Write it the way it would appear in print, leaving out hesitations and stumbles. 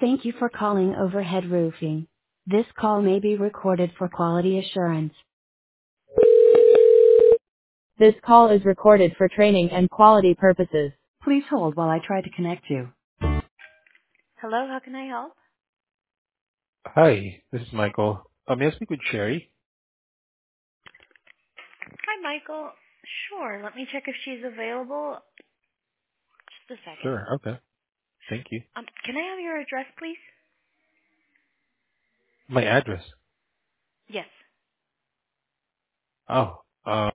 Thank you for calling Overhead Roofing. This call may be recorded for quality assurance. This call is recorded for training and quality purposes. Please hold while I try to connect you. Hello, how can I help? Hi, this is Michael. May I speak with Sherry? Hi, Michael. Sure, let me check if she's available. Just a second. Sure. Okay. Thank you. Can I have your address, please? My address. Yes. Oh,